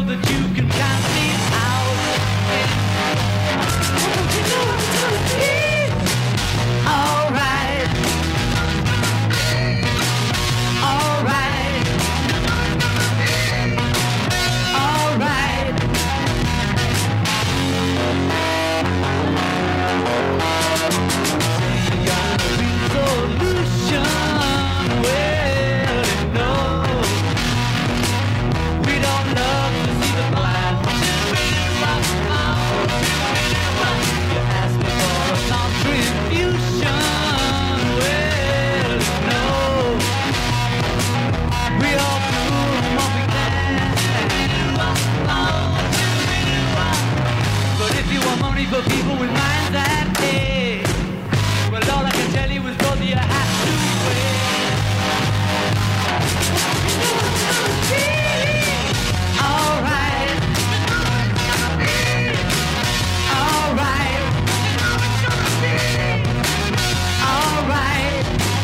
that you can count me out. You know it's gonna be alright. Alright. Alright. You got a resolution. Well, you know we don't love to see the plan. You ask me for a contribution. Well, you know we all do what we can. But if you want money for people with minds that day, well, all I can tell you is, brother, you have to wait. Alright. Alright. Alright.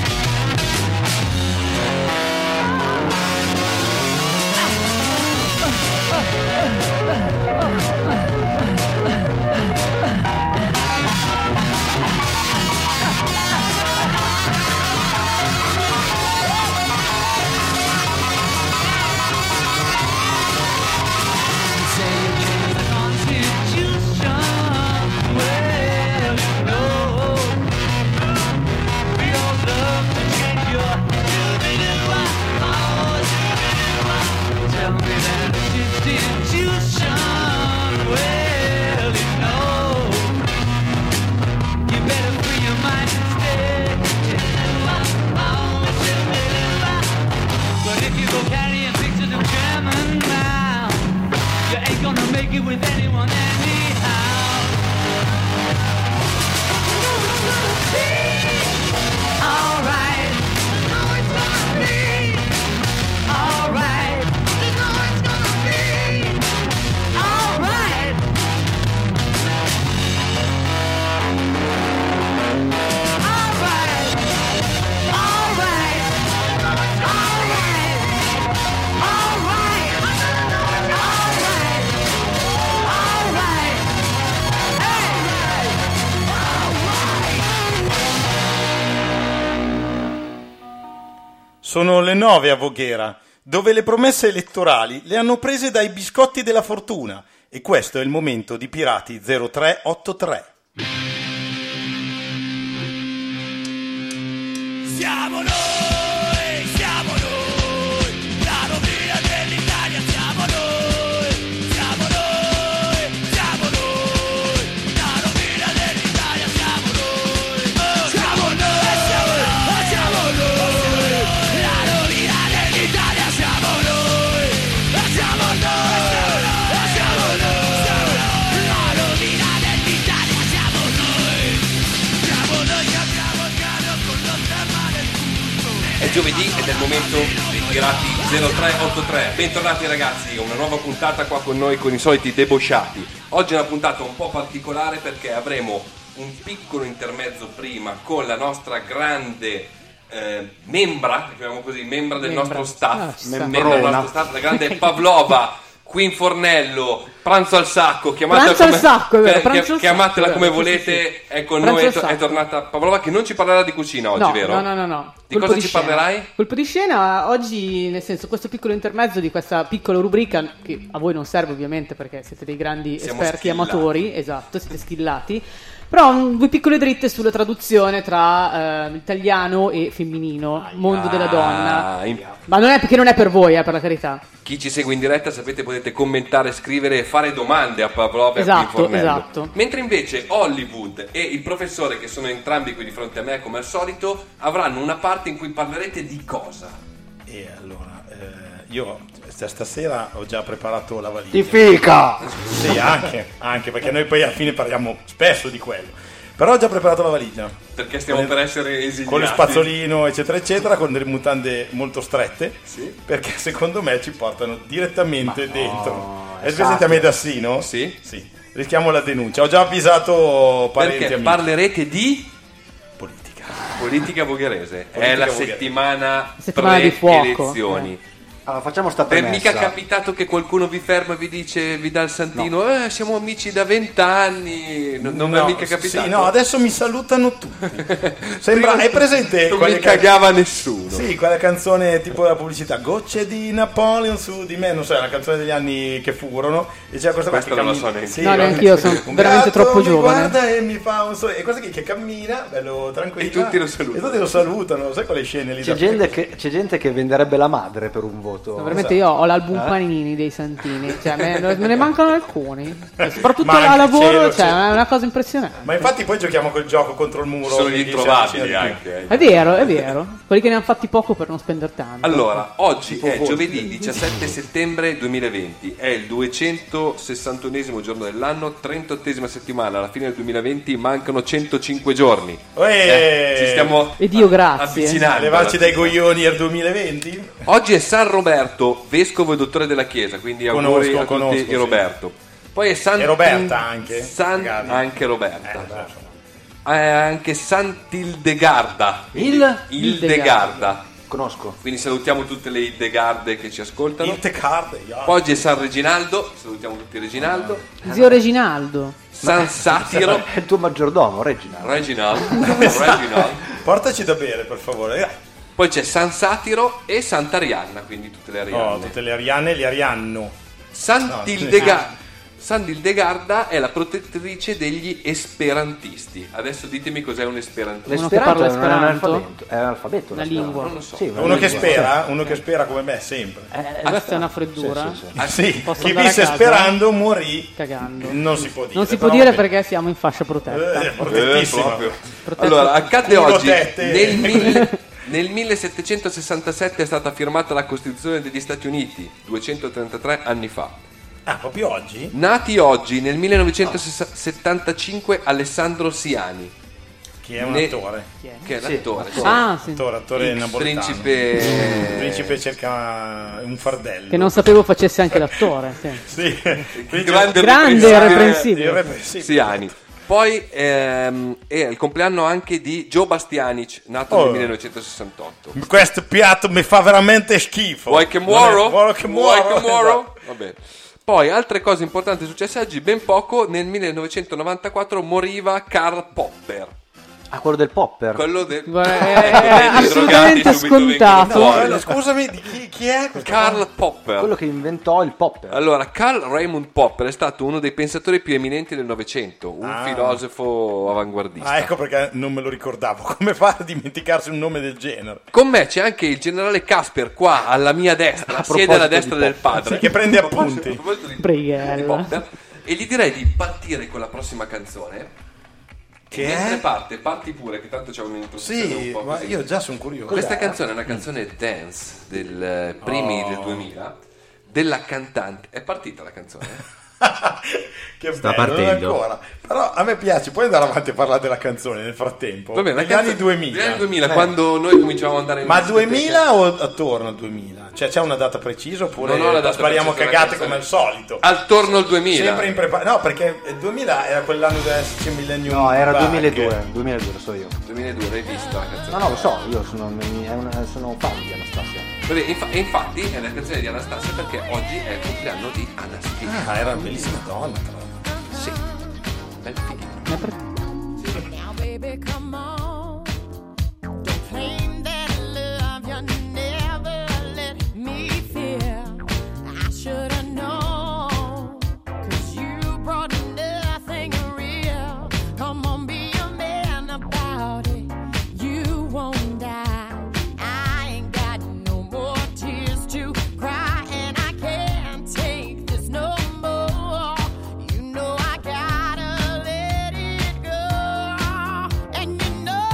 Make it with anyone anyhow. Alright. You know it's gonna be alright. You know it's gonna be alright. Alright. Alright. Alright. Alright. Sono le 9 a Voghera, dove le promesse elettorali le hanno prese dai biscotti della fortuna, e questo è il momento di Pirati 0383. Siamo noi, la rovina dell'Italia, siamo noi, la rovina dell'Italia, siamo noi, siamo noi, siamo noi, la rovina dell'Italia, siamo noi, siamo noi, la rovina dell'Italia, siamo noi che abbiamo il cambio con lo stemma del tutto. È giovedì ed è il momento dei Pirati 0383. Bentornati ragazzi, una nuova puntata qua con noi con i soliti debosciati. Oggi è una puntata un po' particolare perché avremo un piccolo intermezzo prima con la nostra grande membra, chiamiamo così, membra del nostro staff, la grande Pavlova, Queen Fornello, Pranzo al Sacco, chiamatela come volete, è con noi, è tornata Pavlova che non ci parlerà di cucina oggi, vero? No. Di cosa ci parlerai? Colpo di scena oggi, nel senso, questo piccolo intermezzo di questa piccola rubrica che a voi non serve ovviamente perché siete dei grandi esperti amatori, esatto, siete skillati. Però due piccole dritte sulla traduzione tra italiano e femminino, mondo della donna. Ma non è perché non è per voi, per la carità. Chi ci segue in diretta, sapete, potete commentare, scrivere e fare domande a Pavlova e a Queen Fornello. Esatto. Mentre invece Hollywood e il professore, che sono entrambi qui di fronte a me come al solito, avranno una parte in cui parlerete di cosa? E allora, io stasera ho già preparato la valigia. Ti fica! Sì, anche perché noi poi alla fine parliamo spesso di quello. Però ho già preparato la valigia. Perché stiamo per essere esiliati. Con lo spazzolino, eccetera, eccetera, con delle mutande molto strette. Sì. Perché secondo me ci portano direttamente dentro. È presente a Medassino? Sì. Sì. Rischiamo la denuncia. Ho già avvisato parenti e amici. amici. Parlerete di politica. Politica vogherese. Politica è la vogherese. settimana di fuoco. pre-elezioni. Allora, facciamo sta È premessa. mica capitato che qualcuno vi ferma e vi dice, vi dà il santino, siamo amici da 20 anni. Non è mica capitato. Sì, no, adesso mi salutano tutti. Sembra, hai presente? Non quelle mi cagava nessuno. Sì, quella canzone tipo la pubblicità, gocce di Napoleon su di me, non so, è una canzone degli anni che furono. E c'era questa Questa qua non che la so cammina. neanche. Sì, No, neanch'io, sono un veramente gatto troppo mi giovane. guarda e mi fa un e questa che cammina, bello tranquillo. E tutti lo salutano. E tutti lo salutano, sai quelle scene lì? C'è gente che venderebbe la madre per un voto. No, veramente io ho l'album Panini dei Santini, cioè me ne mancano alcuni, soprattutto Ma a anche lavoro, cielo, è una cosa impressionante. Ma infatti poi giochiamo col gioco contro il muro. Sono gli che si introvabili avvicina di più. anche. È vero, quelli che ne hanno fatti poco per non spendere tanto. Allora, oggi è voi. giovedì 17 settembre 2020, è il 261esimo giorno dell'anno, 38esima settimana, alla fine del 2020 mancano 105 giorni. Ci stiamo E Dio grazie. avvicinando. Levarci dai alla fine. coglioni al 2020? Oggi è San Roberto, vescovo e dottore della Chiesa, quindi auguri a tutti conosco, i sì. Roberto. Poi è San E Roberta anche? Magari. anche Roberta. Beh, Anche Sant'Ildegarda. Ildegarda. Conosco. Quindi salutiamo tutte le Ildegarde che ci ascoltano. Il Tecard, Poi oggi è San Reginaldo, salutiamo tutti Reginaldo. Zio Reginaldo. San Satiro. È il tuo maggiordomo, Reginald. Reginald. portaci da bere, per favore. Poi c'è San Satiro e Sant'Arianna, quindi tutte le Arianne. Oh, tutte le Arianne, le Arianno. Sant'Ildegarda è la protettrice degli esperantisti. Adesso ditemi cos'è un esperantista. Uno che parla L'esperanto non è un esperanto? alfabeto. È un alfabeto. Una l'esperanto. lingua. Non lo so. Sì, una Uno che lingua. spera, uno che spera come me, sempre. Questa è una freddura. Sì. Ah, sì, Posso chi andare a visse casa? sperando morì. Cagando. Non si può dire. Non si può però dire vabbè. perché siamo in fascia protetta. Protettissima. Proprio. Protetto. Allora, accadde Culo oggi tette. nel 1767 è stata firmata la Costituzione degli Stati Uniti, 233 anni fa. Ah, proprio oggi? Nati oggi nel 1975 Alessandro Siani, Che è un Ne- attore. che è Sì, l'attore. sì. Ah, sì. Attore napoletano. Il Principe principe cerca un fardello. Che non sapevo facesse anche l'attore. Sì. Sì. grande Grande irreprensibile irreprensibile. Siani. Poi è il compleanno anche di Joe Bastianic, nato nel 1968. Questo piatto mi fa veramente schifo. Vuoi che muoro? Vuoi che muoro? Va bene. Poi altre cose importanti successe oggi, ben poco, nel 1994 moriva Karl Popper. Ah, quello del popper. Quello del Beh, dei assolutamente drogati subito scontato. vengono fuori. Scusami, chi è questo? Karl Popper. Quello che inventò il popper. Allora, Karl Raimund Popper è stato uno dei pensatori più eminenti del Novecento, un filosofo avanguardista. Ah, ecco perché non me lo ricordavo. Come fa a dimenticarsi un nome del genere? Con me c'è anche il generale Casper qua alla mia destra, siede alla destra del padre. Sì, che prende appunti. A proposito di Brighella. Popper, e gli direi di partire con la prossima canzone. Che E mentre è? parti pure, che tanto c'è un'introduzione un Sì, po' ma così. io già sono curioso. Questa canzone è una canzone dance del primi del 2000 della cantante. È partita la canzone? Che Sta bello, non partendo. ancora. Però a me piace, puoi andare avanti a parlare della canzone nel frattempo. Va bene, la Negli anni canzone- 2000. negli anni 2000, quando noi cominciavamo ad andare in Ma discoteca. 2000 o attorno al 2000? Cioè c'è una data precisa oppure Non ho la data spariamo precisa cagate della come al canzone. solito? Attorno al 2000. Sempre in preparazione. No, perché il 2000 era quell'anno dell'esserci Millennium. No, era Bug. 2002, lo so io. 2002, l'hai vista la canzone? No, lo so, io sono un fan di Anastasia. Vabbè, e infatti è la canzone di Anastasia perché oggi è il compleanno di Anastasia. Ah, era una bellissima donna, tra l'altro. Sì. Bel fighino. Now, baby, come on. Don't claim that love you never let me feel. I should have known, 'cause you brought nothing real. Come on, be a man about it. You won't die. I ain't got no more tears to cry, and I can't take this no more. You know I gotta let it go, and you know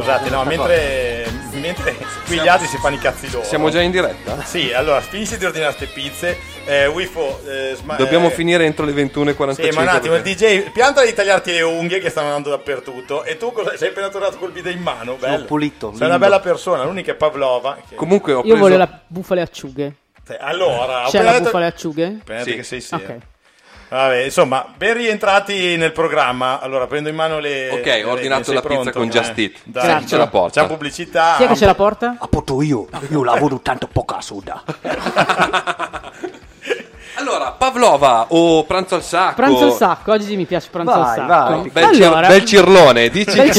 Scusate, no, mentre qui gli altri si fanno i cazzi loro. Siamo già in diretta? Sì, allora, finisci di ordinare ste pizze. Wifo, Dobbiamo finire entro le 21:45. Sì, ma un attimo, il perché- DJ, pianta di tagliarti le unghie che stanno andando dappertutto. E tu sei appena tornato col bidet in mano? Bello. pulito, Sei una lindo. bella persona, l'unica è Pavlova. Comunque ho Io preso... voglio la bufale acciughe. Allora, ho C'è appena la detto- bufale acciughe? appena detto Sì. che sei sì. Ok. Vabbè, insomma, ben rientrati nel programma. Allora, prendo in mano le. Ok, le ho ordinato sei la pizza pronto? con Just Eat. Dai, Grazie. Ce la porta. C'è pubblicità. Chi è che ce la porta? Appunto io lavoro tanto poca soda. Allora, Pavlova o pranzo al sacco? Pranzo al sacco, oggi mi piace pranzo Vai, al sacco. vai. Bel cirlone, dici. Bel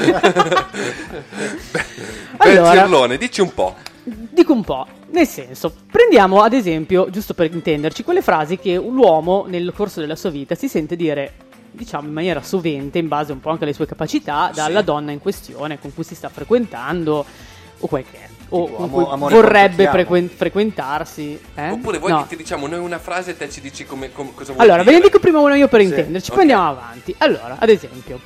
Allora. Cirlone, dici un po'. Dico un po', nel senso, prendiamo ad esempio, giusto per intenderci, quelle frasi che l'uomo nel corso della sua vita si sente dire, diciamo in maniera sovente, in base un po' anche alle sue capacità, dalla donna in questione con cui si sta frequentando o quel che è, o Tipo, con cui amore vorrebbe quanto frequentarsi. Oppure vuoi No. che ti diciamo noi una frase e te ci dici cosa vuoi Allora, ve dire? ne dico prima una io per intenderci, poi ok. andiamo avanti. Allora, ad esempio,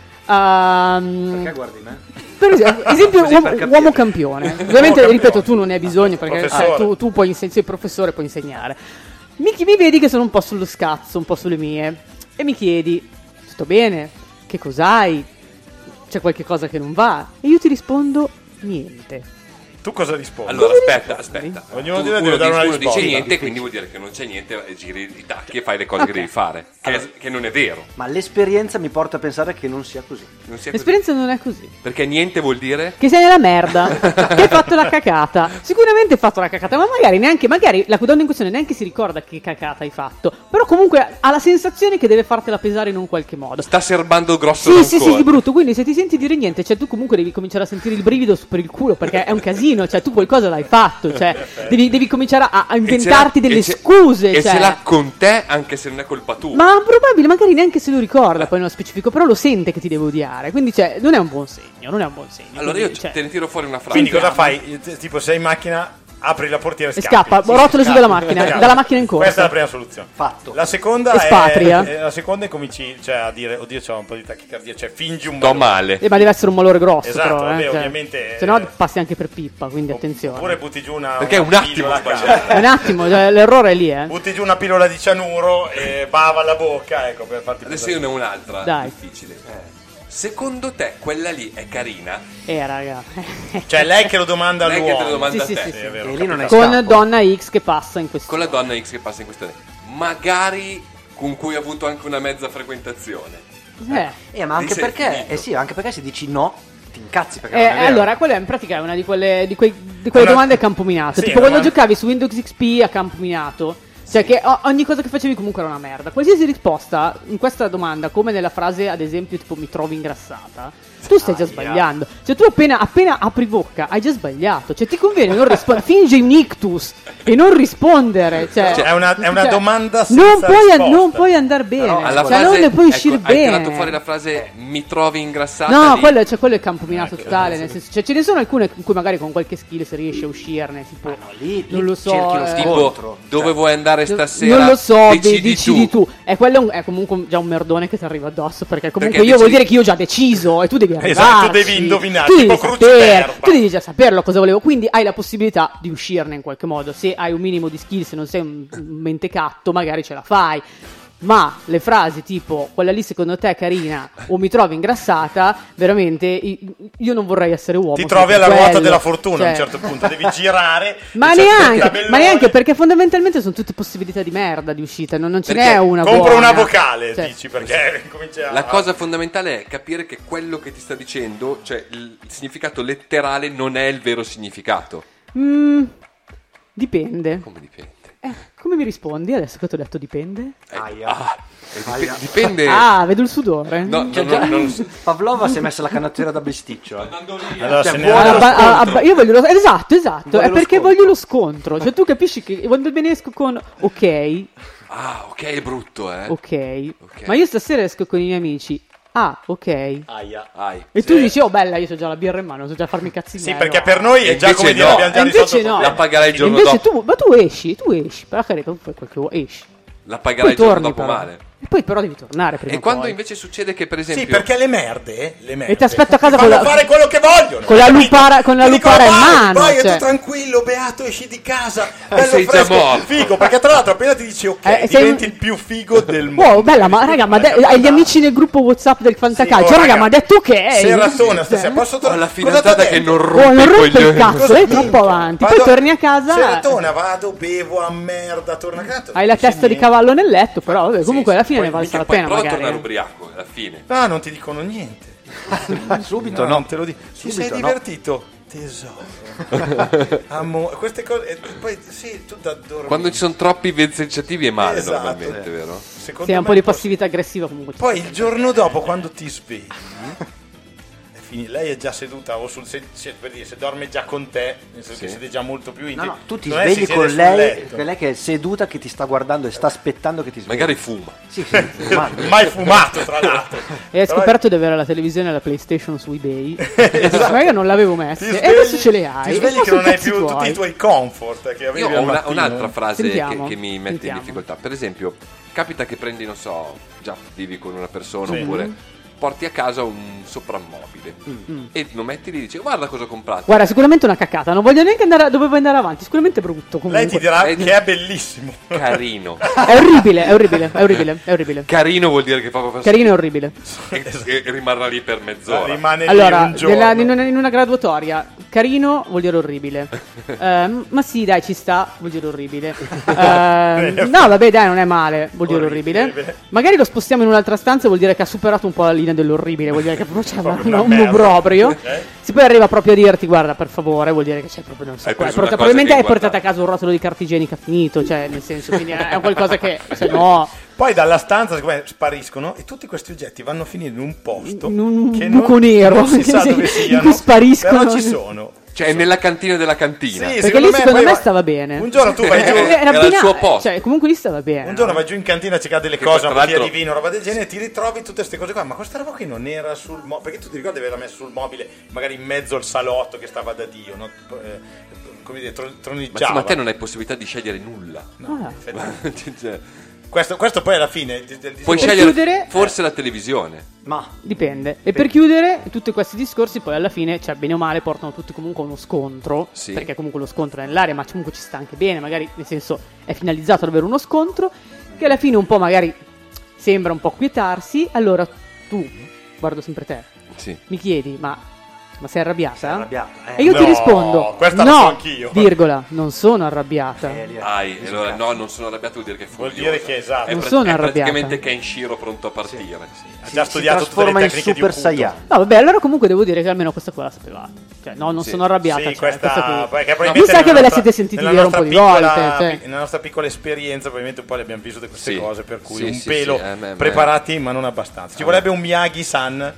Perché guardi me? per esempio Così per capire. uomo campione. Ovviamente, Uomo ripeto, campione. tu non ne hai bisogno perché Professore. tu puoi sei professore, puoi insegnare. Mi vedi che sono un po' sullo scazzo, un po' sulle mie, e mi chiedi, sto bene? Che cos'hai? C'è qualche cosa che non va? E io ti rispondo, niente. Tu cosa rispondi? Allora, aspetta. Ognuno Tu- di noi uno deve dare una uno dice risposta. niente, quindi vuol dire che non c'è niente e giri i tacchi e fai le cose che devi fare. Che non è vero. Ma l'esperienza mi porta a pensare che non sia così. Non sia così. L'esperienza non è così. Perché niente vuol dire... Che sei nella merda, che hai fatto la cacata. Sicuramente hai fatto la cacata, ma magari la donna in questione neanche si ricorda che cacata hai fatto. Però comunque ha la sensazione che deve fartela pesare in un qualche modo. Sta serbando grosso Sì, rancore. di brutto. Quindi se ti senti dire niente, cioè tu comunque devi cominciare a sentire il brivido per il culo, perché è un casino, cioè tu qualcosa l'hai fatto, cioè devi cominciare a inventarti delle scuse. E cioè. ce l'ha con te anche se non è colpa tua. Ma probabile, magari neanche se lo ricorda poi nello specifico, però lo sente che ti deve odiare. Quindi cioè, non è un buon segno, non è un buon segno. Allora Quindi, io cioè, te ne tiro fuori una frase. Quindi cosa fai? Tipo, sei in macchina, apri la portiera e E scappi. scappa, rotolo giù dalla macchina, dalla macchina in corsa. Questa è la prima soluzione. Fatto. La seconda Espatria. la seconda è cominci a dire, oddio, c'ho un po' di tachicardia, cioè fingi un Sto malore. male. Ma deve essere un malore grosso, Esatto, però, vabbè, cioè, ovviamente, se no passi anche per pippa, quindi attenzione. Oppure butti giù una Perché un attimo pillola a sbagliato. caso. Un attimo, cioè, l'errore è lì, Butti giù una pillola di cianuro e bava alla bocca, ecco, per farti Adesso pensare. io ne ho un'altra Dai. difficile. Secondo te quella lì è carina? Raga. Cioè lei che lo domanda Lei che te lo all'uomo. domanda Sì, a te. sì, sì, è vero, E lì non è Con scampo. donna X che passa in questo. Con la donna X che passa in questione. Magari con cui ha avuto anche una mezza frequentazione. Ma anche Lì sei perché, finito. sì, anche perché se dici no, ti incazzi perché non è vero. Allora, quella in pratica è una di quelle Una- domande a campo minato. Sì, Tipo quando una- giocavi su Windows XP a campo minato. Cioè che ogni cosa che facevi comunque era una merda. Qualsiasi risposta in questa domanda, come nella frase ad esempio tipo mi trovi ingrassata, tu stai già sbagliando. Cioè tu appena apri bocca hai già sbagliato. Cioè ti conviene non rispondere, finge un ictus e non rispondere. Cioè, È una cioè, domanda non senza puoi, risposta. non puoi andare bene. Però Alla Cioè fase, non ne puoi ecco, uscire hai bene. tirato fuori la frase mi trovi ingrassata. No, lì. quello è incampminato totale. Nel senso, cioè, ce ne sono alcune in cui magari con qualche skill si riesce a uscirne. Tipo, lì non lo so. cerchi lo Tipo, scontro. dove vuoi andare stasera? Non lo so, decidi tu. E quello è comunque già un merdone che ti arriva addosso. Perché comunque Perché io vuol decidi- dire che io ho già deciso e tu devi arrivarci. Esatto, tu devi indovinare, Tu devi tipo sapere, Cruciverba. tu devi già saperlo cosa volevo. Quindi hai la possibilità di uscirne in qualche modo. Se hai un minimo di skill, se non sei un mentecatto, magari ce la fai. Ma le frasi tipo quella lì secondo te è carina o mi trovi ingrassata, veramente io non vorrei essere uomo. Ti se trovi per alla ruota quello. della fortuna a un Cioè, certo punto, devi girare. Ma e c'è quel neanche, tabellone. perché fondamentalmente sono tutte possibilità di merda di uscita, non ce Perché n'è una Compro buona. una vocale, Cioè, dici, perché cominci a... La cosa fondamentale è capire che quello che ti sta dicendo, cioè il significato letterale, non è il vero significato. Dipende. Come dipende? Come mi rispondi adesso che ti ho detto dipende? Dipende. Vedo il sudore. No, non lo so. Pavlova si è messa la canottiera da bisticcio. Allora, Cioè, se ne vuole ha- lo Io voglio esatto, Vuole è lo perché scontro. voglio lo scontro. Cioè tu capisci che quando me ne esco con ok, Ah, ok, è brutto, ok, ma io stasera esco con i miei amici. Ah, ok. Ai. E tu dici, oh bella, io so già la birra in mano, so già farmi cazzi Sì, miei. perché no. per noi è già Invece come dire no. abbiamo già E invece risolto il no. problema. La pagherai il giorno Invece dopo. tu esci, per la carità, tu fai quel che vuoi, esci. La pagherai il Poi giorno torni, dopo però. male. E poi però devi tornare prima E o quando poi. invece succede che, per esempio... Sì, perché le merde E ti aspetto a casa fanno con la- fare quello che vogliono. con la capito? lupara- con la Ti dicono, lupara in vai, mano, vai, cioè. tu tranquillo, beato, esci di casa, bello sei già fresco, morto. figo, perché tra l'altro appena ti dici ok, sei diventi un- il più figo del mondo. Wow, bella, ma raga, ma hai gli amici nel gruppo WhatsApp del Fantacalcio, Sì, oh, raga, ma ha detto che Seratona stasera, posso Ho tornare? la fidanzata che non Oh, rompe non i rompe il coglioni. cazzo, è troppo avanti. Poi torni a casa, Seratona, vado, bevo a merda, torno a casa. hai la testa di cavallo nel letto, però vabbè, comunque alla fine poi ne vale Minchia, la poi pena prova a magari. tornare ubriaco alla fine. No, non ti dicono niente. Subito No, no. non te lo dico. Ti sei Subito no. divertito? Tesoro. Queste cose. E poi sì, tu da dormire. Quando ci sono troppi vezzeggiativi è male Esatto. normalmente, vero? Secondo Sì, è un me po' di posso- passività aggressiva comunque. Poi il giorno dopo, quando ti svegli, lei è già seduta o per dire, se dorme già con te, nel senso che Sì. siete già molto più No, intimi. no, tu ti Non è si svegli siede con sul lei, letto. con lei che è seduta, che ti sta guardando e sta aspettando che ti svegli. Magari fuma. Sì, ma Mai fumato, tra l'altro. E hai Però- scoperto di avere la televisione e la PlayStation su eBay. Ma io non l'avevo Ti messe. svegli- E adesso ce le hai. Ti svegli Ma che non sono hai cazzi più tuoi. tutti i tuoi comfort che avevi Io ho al mattino. un'altra frase Sentiamo, che mi mette sentiamo. in difficoltà. Per esempio, capita che prendi, non so, già vivi con una persona Sì. oppure porti a casa un soprammobile e lo metti lì e dici guarda cosa ho comprato. Guarda, sicuramente una caccata. Non voglio neanche andare. Dovevo andare avanti. Sicuramente è brutto. Comunque. Lei ti dirà Lei- che è bellissimo. Carino. È orribile, è orribile, è orribile, è orribile. Carino vuol dire che fa proprio Carino è orribile. e rimarrà lì per mezz'ora. Rimane lì Allora, un giorno. in una graduatoria, carino vuol dire orribile. Ma sì, dai, ci sta, vuol dire orribile. No, vabbè, dai, non è male, vuol dire orribile. Orribile. Magari lo spostiamo in un'altra stanza, vuol dire che ha superato un po' la linea dell'orribile, vuol dire che proprio c'è Proprio un una merda. obbrobrio. Ok. Se poi arriva proprio a dirti, guarda, per favore, vuol dire che c'è proprio, non so, Hai preso una cosa probabilmente che hai portato a guardare. casa un rotolo di carta igienica finito, cioè, nel senso, quindi è qualcosa che, se no... Poi dalla stanza siccome spariscono e tutti questi oggetti vanno a finire in un posto In un che buco nero, non si sa sì, dove in siano, cui spariscono. però ci sono. Cioè nella cantina della cantina. Sì, Perché lì secondo poi me va- stava bene. Un giorno tu vai giù, Era il bina- suo posto. Cioè, comunque lì stava bene. un giorno vai giù in cantina a cercare delle Che cose, tra una bottiglia di l'altro- vino, roba del genere, e ti ritrovi tutte queste cose qua. Ma questa roba qui non era sul mobile, perché tu ti ricordi di averla messa sul mobile, magari in mezzo al salotto che stava da Dio, no? Come dire, Ma troneggiava. insomma, te non hai possibilità di scegliere nulla. Ah. Cioè, Questo poi alla fine puoi Per scegliere chiudere- forse la televisione. Ma Dipende. E per chiudere, tutti questi discorsi poi alla fine, cioè bene o male, portano tutti comunque a uno scontro. Sì. Perché comunque lo scontro è nell'aria, ma comunque ci sta anche bene. Magari, nel senso, è finalizzato ad avere uno scontro. Che alla fine un po' magari sembra un po' quietarsi. Allora tu, guardo sempre te, Sì. mi chiedi, ma sei arrabbiata? sei arrabbiata. E io ti No, rispondo, questa la no, so anch'io. virgola, non sono arrabbiata. Ai, allora no, non sono arrabbiato, vuol dire che è Vuol furiosa. dire che, esatto. È, Non sono è arrabbiata. praticamente Kenshiro pronto a partire. Ha già si studiato tutte le trasforma in tecniche di Super Okuto. Saiyan. No, vabbè, allora comunque devo dire che almeno questa qua la sapevate. Cioè, no, non Sì. sono arrabbiata. Sì, cioè, questa, qui. perché Mi probabilmente sa che ve nella la nostra- siete sentiti nella dire un po' di nostra volte. piccola- Cioè. Nella nostra piccola esperienza, probabilmente un po' le abbiamo vissute queste Sì. cose, per cui Sì, un sì, pelo sì, ma- preparati, ma non abbastanza. Ci vorrebbe un Miyagi-san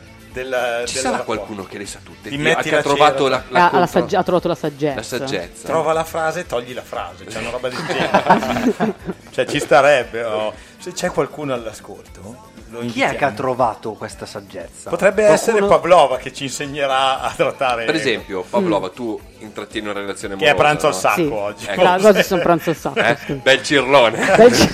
Ci sarà qualcuno che le sa tutte. Ti Che metti ha la trovato cera. Ha trovato la saggezza. la saggezza. Trova la frase, togli la frase, c'è una roba del genere. Cioè ci starebbe, oh. Se c'è qualcuno all'ascolto, lo Chi invitiamo. è che ha trovato questa saggezza? Potrebbe Qualcuno- essere Pavlova che ci insegnerà a trattare. Per esempio, Pavlova, tu intrattieni una relazione che è amorosa, pranzo al no? sacco Sì. oggi. Ecco. Oggi sono pranzo al sacco. Bel cirlone.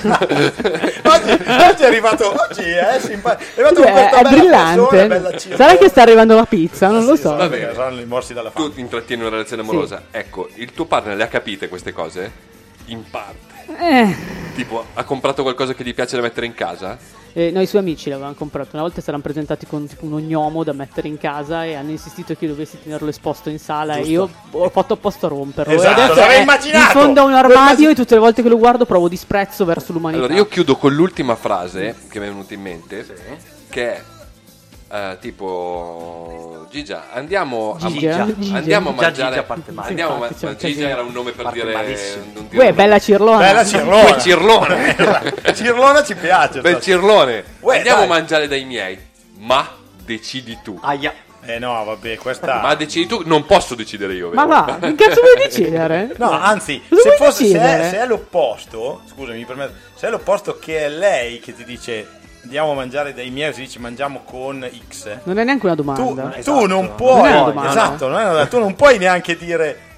Oggi è arrivato, oggi è simpatico. È arrivato con questa È bella brillante. persona, bella cifra. Sarà che sta arrivando la pizza, non lo Sì, so. saranno- bene. saranno i morsi dalla fame. Tu intrattieni una relazione amorosa. Ecco, il tuo partner le ha capite queste cose? In parte. Tipo, ha comprato qualcosa che gli piace da mettere in casa? No, i suoi amici l'avevano comprato. Una volta si erano presentati con tipo un ognomo da mettere in casa e hanno insistito che io dovessi tenerlo esposto in sala. E io ho fatto apposta a romperlo. Esatto, e adesso l'avrei è immaginato! in fondo a un armadio e tutte le volte che lo guardo provo disprezzo verso l'umanità. Allora, io chiudo con l'ultima frase che mi è venuta in mente, che è tipo Gigia, andiamo a Gigia? andiamo a Gigia, mangiare. Gigia parte male. Andiamo a Infatti, c'è un Gigia casino. era un nome per Parte dire malissimo. non dire Uè, bella cirlona. Bella Cirlona. Poi cirlone. Cirlona ci piace. Bel cirlone. Uè, Andiamo dai. a mangiare dai miei, ma decidi tu. Aia. No, vabbè, questa. Ma decidi tu, non posso decidere io. Ma vero? va, che cazzo vuoi decidere? No, anzi, Cosa se, vuoi fosse, decidere? se è l'opposto, scusami, mi permetto, se è l'opposto che è lei che ti dice andiamo a mangiare dai miei, si dice mangiamo con X. Non è neanche una Tu, domanda. tu non Non puoi, è una domanda. esatto, non è una domanda. Tu non puoi neanche dire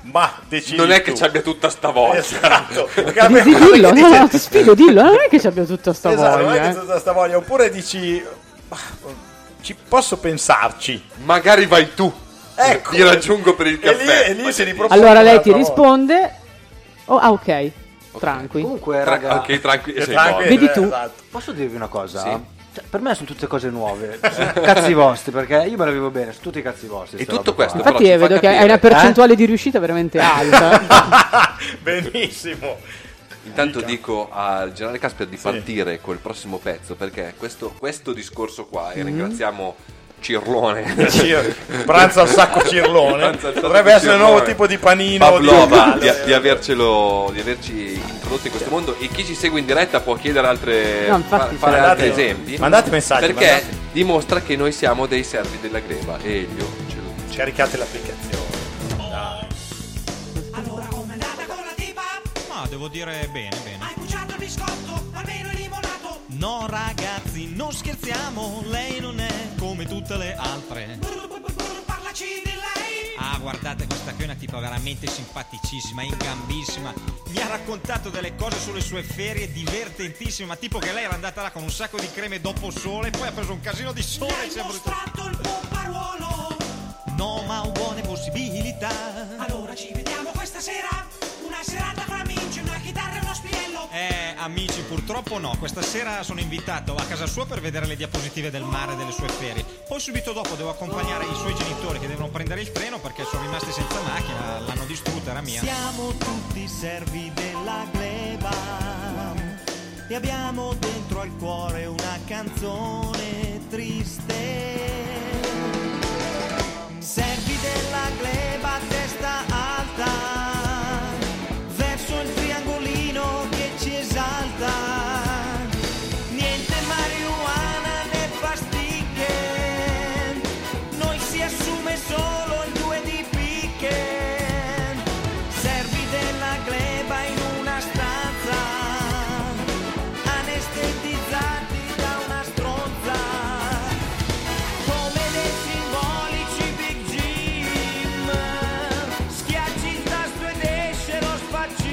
Ma decidi Non è tu. che ci abbia tutta sta voglia. Esatto. Dillo, no, ti spiego, dillo, non è che ci abbia tutta sta Esatto, non è voglia. che tutta sta voglia. Oppure dici, "Ma, ci posso pensarci". Magari vai tu. Ecco. Ti raggiungo per il caffè. E lì si ripropone Allora lei ti un'altra volta. risponde, ok, tranqui. Comunque, raga, Ok, tranquillo. sei Tranquillo, Vedi tu. esatto. posso dirvi una cosa? Sì. Cioè, per me sono tutte cose nuove. Sono cazzi vostri, perché io me la vivo bene, sono tutti cazzi vostri. E sta tutto roba qua. questo Infatti però ci fa vedo che capire. hai una percentuale di riuscita veramente alta. Benissimo. Intanto dico al generale Casper di partire col prossimo pezzo, perché questo discorso qua, e ringraziamo Cirlone, Pranzo al sacco Cirlone. Pranzo al sacco Dovrebbe essere un Cirlone. nuovo tipo di panino Pavlova, di di averci introdotto in questo mondo. E chi ci segue in diretta può chiedere No, infatti, fare sì. altri Mandate- esempi, mandate messaggi, perché mandate. dimostra che noi siamo dei servi della gleba. E Elio ce lo dice. Caricate l'applicazione. Dai. Allora com'è andata con la tipa? Ma devo dire bene. Hai bucciato il biscotto, almeno il limonato. No ragazzi, non scherziamo, lei non è come tutte le altre. Parlaci di lei. Ah, guardate, questa qui è una tipa veramente simpaticissima, ingambissima. Mi ha raccontato delle cose sulle sue ferie divertentissime, ma tipo che lei era andata là con un sacco di creme dopo sole, poi ha preso un casino di sole e Hai si è bruciato. mostrato il pomparuolo. No, ma ho buone possibilità. Allora ci vediamo questa sera. Una serata fra amici, una chitarra e uno spinello. Amici, purtroppo no. Questa sera sono invitato a casa sua per vedere le diapositive del mare delle sue ferie. Poi subito dopo devo accompagnare i suoi genitori che devono prendere il treno perché sono rimasti senza macchina, l'hanno distrutta, era mia. Siamo tutti servi della gleba e abbiamo dentro al cuore una canzone triste. Servi della gleba, testa alta verso il triangolino che ci esalta. Niente marijuana né pasticche, noi si assume solo il 2 di picche. Servi della gleba in una stanza, anestetizzati da una stronza, come dei simbolici Big Jim. Schiacci il tasto ed esce lo spacim.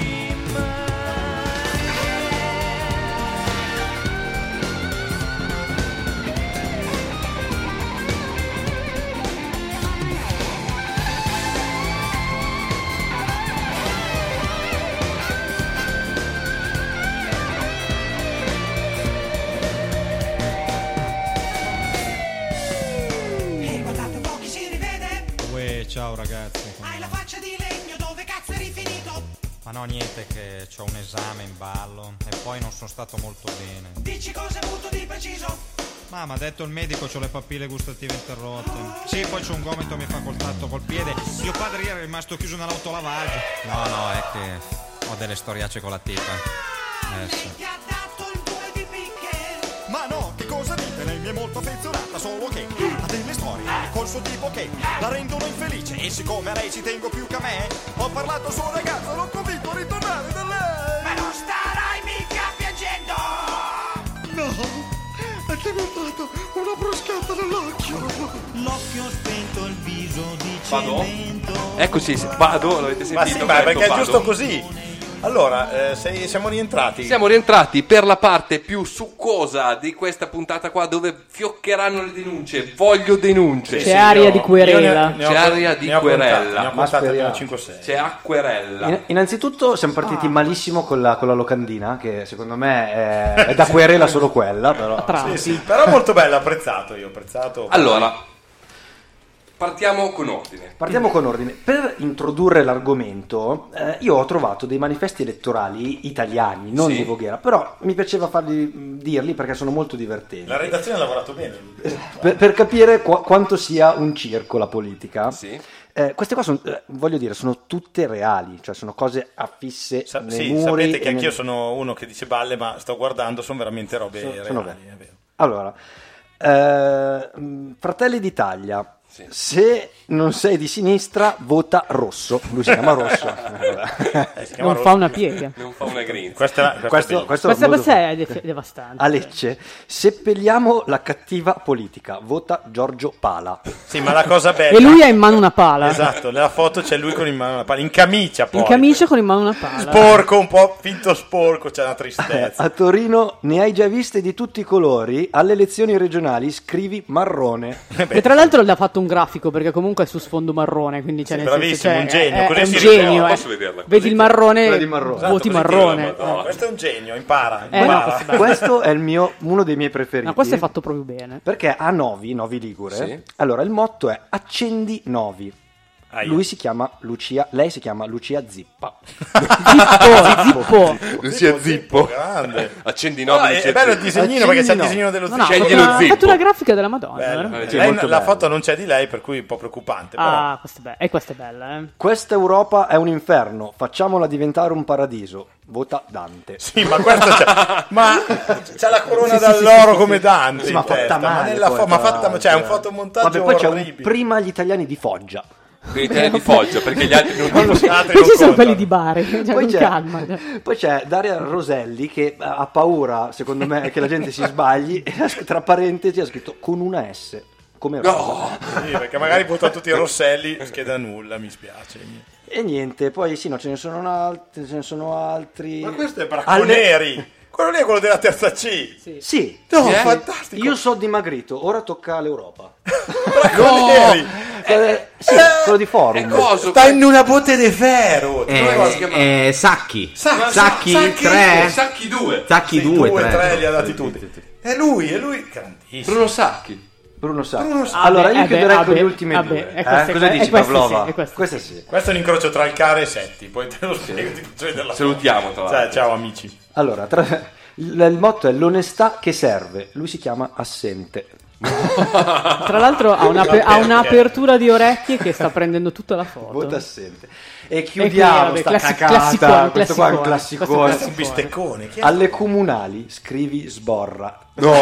E guardate un po' chi si rivede. Uè, ciao ragazzi. Hai la faccia di legno, dove cazzo eri finito? Ma no, niente, che c'ho un esame in ballo e poi non sono stato molto bene. Dici cosa hai avuto di preciso? Ma m'ha detto il medico, c'ho le papille gustative interrotte. Sì, poi c'ho un gomito, mi fa contatto col piede. Mio padre ieri è rimasto chiuso nell'autolavaggio. No, è che ho delle storiacce con la tipa. Sì. Ti ha dato il 2 di picche. Ma no, che cosa dite? Lei mi è molto affezionata, solo che ha delle storie col suo tipo che la rendono infelice. E siccome a lei ci tengo più che a me, ho parlato al suo ragazzo, l'ho convinto a ritornare da lei. Ma non starai mica piangendo. No, perché mi ha dato una bruscata nell'occhio. L'occhio spento, il viso di Vado? cemento. Eccoci, vado, l'avete Ma sentito? sì, ma Ecco, perché è vado. giusto così. Allora, siamo rientrati. Siamo rientrati per la parte più succosa di questa puntata qua, dove fioccheranno le denunce. Voglio denunce. C'è aria di querela. C'è aria di querela. Ne ho Ma contate speriamo. 5-6. C'è acquerella. Innanzitutto siamo partiti malissimo con la locandina, che secondo me è da querela solo quella, però. Sì, sì, però molto bello, apprezzato. Io ho apprezzato. Allora, partiamo con ordine. Partiamo con ordine. Per introdurre l'argomento, io ho trovato dei manifesti elettorali italiani, non Sì. di Voghera, però mi piaceva dirli perché sono molto divertenti. La redazione ha lavorato bene. Per capire quanto sia un circo la politica. Sì. Queste qua sono, voglio dire, sono tutte reali, cioè sono cose affisse nei Sì, muri. sapete che e anch'io sono uno che dice balle, ma sto guardando, sono veramente robe reali. sono vere. È vero. Allora, Fratelli d'Italia Se non sei di sinistra, vota rosso. Lui si chiama Rosso. Non fa una piega. Non fa una grinza. Questo Questa è devastante. a Lecce, seppelliamo la cattiva politica, vota Giorgio Pala. Sì, ma la cosa bella... E lui ha in mano una pala. Esatto, nella foto c'è lui con in mano una pala, in camicia poi. In camicia con in mano una pala. Sporco, un po' finto sporco, c'è una tristezza. A Torino ne hai già viste di tutti i colori, alle elezioni regionali scrivi marrone. E tra l'altro l'ha fatto un grafico perché comunque è su sfondo marrone, quindi c'è Sì, nel bravissimo, senso, un genio, è così un si genio. rivela, posso vederla, Vedi il marrone, Vedi il marrone. voti Esatto, così marrone. tira, no, questo è un genio, impara. No, questo è bello. Questo è uno dei miei preferiti. No, questo è fatto proprio bene. Perché a Novi Ligure, Sì. allora il motto è accendi Novi. Aia. Lui si chiama Lucia, lei si chiama Lucia Zippa. Zippo. Lucia Zippo. Grande. Accendi Novi, Lucia È bello il Zippo. disegnino perché c'è il Accendi disegno dello No, no, zippo. Scegli lo ha zippo. fatto una grafica della Madonna. Bello. vero? Sì, Lei- molto la bello. foto non c'è di lei, per cui è un po' preoccupante. Però. Ah, questa è bella, eh. Questa Europa è un inferno, facciamola diventare un paradiso. Vota Dante. Sì, ma questo c'è. Ma c'ha la corona d'alloro come Dante. Sì, in ma fatta testa, male. nella poi, ma tra fatta, c'è un l'altro. fotomontaggio Vabbè, poi c'è un orribile. prima gli italiani di Foggia. Quindi di Foggia, perché gli altri non Gli altri Poi non ci sono contano. quelli di Bari, cioè, Poi con c'è, calma. poi c'è Daria Roselli che ha paura, secondo me, che la gente si sbagli e tra parentesi ha scritto con una S, come rosa. Sì, perché magari vota tutti i Rosselli, scheda nulla, mi spiace. E niente, poi sì, no, ce ne sono altri. Ma questo è Bracconeri. Quello lì è quello della terza C. Sì, No, Chi è? fantastico. io so dimagrito, ora tocca all'Europa. Bracconeri. Sì, quello di Forum. Coso, Sta in una botte di ferro. Sacchi. Sacchi 3. Sacchi 2. Sacchi Sì, 2, due, 3. tre li ha dati tutti. È lui, grandissimo. Bruno Sacchi. Bruno Sacchi. Bruno Sacchi. Allora, io chiuderei con vabbè, le ultime vabbè, due. e queste- Cosa e dici, queste Pavlova? sì, e queste Queste sì. Questo è un incrocio tra il Care e Setti, poi te lo spiego, ti faccio vedere la Salutiamo, tra l'altro. Ciao amici. Allora, il motto è l'onestà che serve. Lui si chiama Assente. Tra l'altro ha un'apertura di orecchie che sta prendendo tutta la foto. Vota Assente. E chiudiamo vabbè, sta classi- cacata. classicone, Questo qua è un classicone. classicone. Questo è Un bisteccone. Chi è? Alle comunali scrivi sborra.